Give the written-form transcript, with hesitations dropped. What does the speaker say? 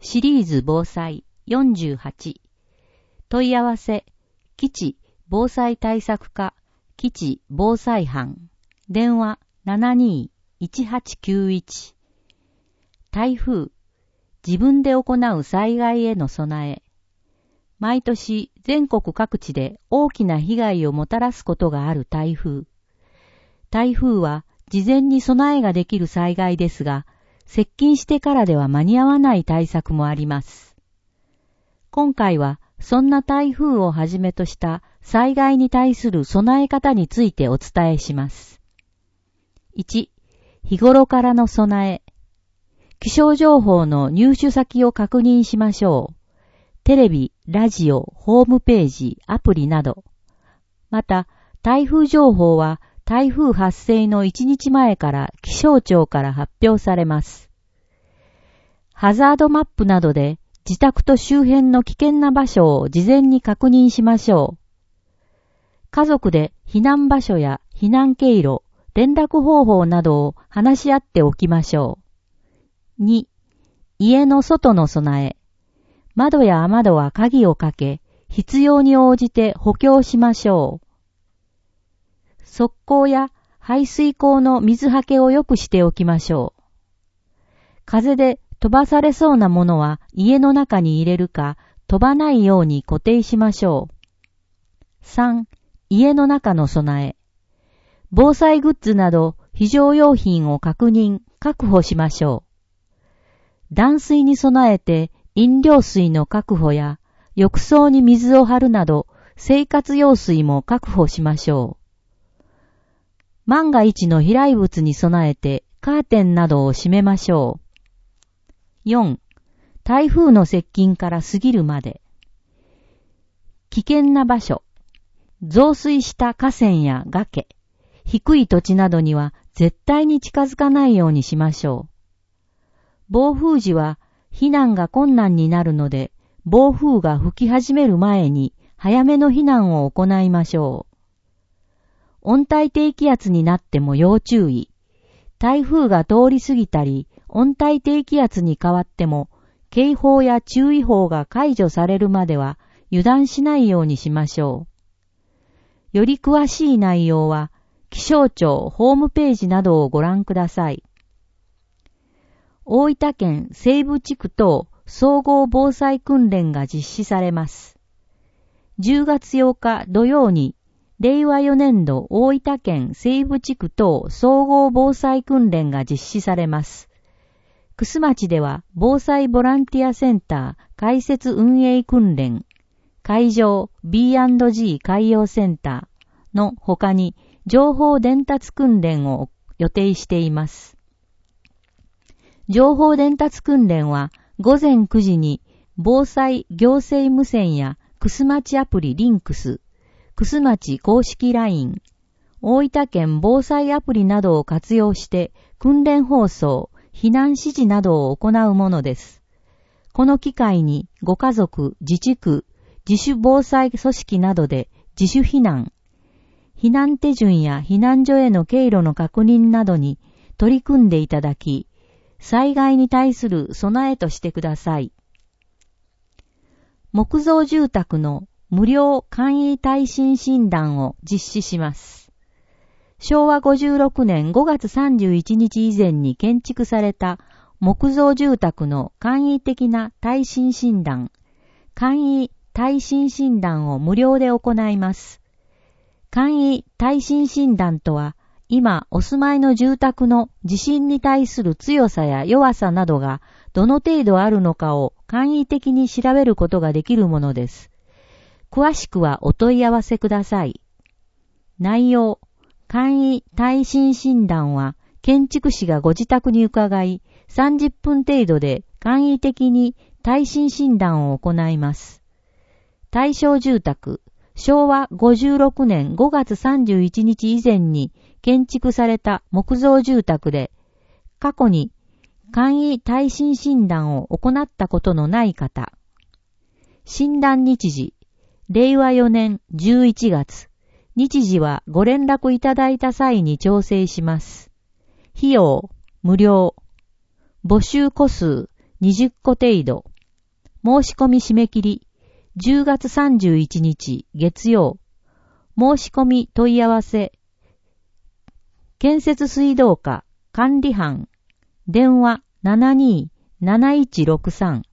シリーズ防災48問い合わせ基地防災対策課基地防災班電話 72-1891 台風自分で行う災害への備え毎年全国各地で大きな被害をもたらすことがある台風。台風は事前に備えができる災害ですが、接近してからでは間に合わない対策もあります。今回はそんな台風をはじめとした災害に対する備え方についてお伝えします。1、日頃からの備え。気象情報の入手先を確認しましょう。テレビ、ラジオ、ホームページ、アプリなど。また、台風情報は台風発生の1日前から気象庁から発表されます。ハザードマップなどで自宅と周辺の危険な場所を事前に確認しましょう。家族で避難場所や避難経路、連絡方法などを話し合っておきましょう。2、家の外の備え。窓や雨戸は鍵をかけ、必要に応じて補強しましょう。側溝や排水溝の水はけを良くしておきましょう。風で飛ばされそうなものは家の中に入れるか飛ばないように固定しましょう。3、家の中の備え。防災グッズなど非常用品を確認、確保しましょう。断水に備えて飲料水の確保や浴槽に水を張るなど生活用水も確保しましょう。万が一の飛来物に備えてカーテンなどを閉めましょう。4. 台風の接近から過ぎるまで。危険な場所。増水した河川や崖、低い土地などには絶対に近づかないようにしましょう。暴風時は避難が困難になるので、暴風が吹き始める前に早めの避難を行いましょう。温帯低気圧になっても要注意。台風が通り過ぎたり、温帯低気圧に変わっても、警報や注意報が解除されるまでは油断しないようにしましょう。より詳しい内容は、気象庁ホームページなどをご覧ください。大分県西部地区等総合防災訓練が実施されます。10月8日土曜に、令和4年度大分県西部地区等総合防災訓練が実施されます。楠町では防災ボランティアセンター開設運営訓練、海上 B&G 海洋センターの他に情報伝達訓練を予定しています。情報伝達訓練は午前9時に防災行政無線や楠町アプリリンクス、楠町公式 LINE、大分県防災アプリなどを活用して訓練放送、避難指示などを行うものです。この機会にご家族、自治区、自主防災組織などで自主避難、避難手順や避難所への経路の確認などに取り組んでいただき、災害に対する備えとしてください。木造住宅の無料簡易耐震診断を実施します。昭和56年5月31日以前に建築された木造住宅の簡易的な耐震診断、簡易耐震診断を無料で行います。簡易耐震診断とは、今お住まいの住宅の地震に対する強さや弱さなどがどの程度あるのかを簡易的に調べることができるものです。詳しくはお問い合わせください。内容、簡易耐震診断は建築士がご自宅に伺い30分程度で簡易的に耐震診断を行います。対象住宅、昭和56年5月31日以前に建築された木造住宅で、過去に簡易耐震診断を行ったことのない方。診断日時、令和4年11月。日時はご連絡いただいた際に調整します。費用、無料。募集個数、20個程度。 申し込み締め切り、10月31日月曜。申し込み問い合わせ。建設水道課管理班。電話72-7163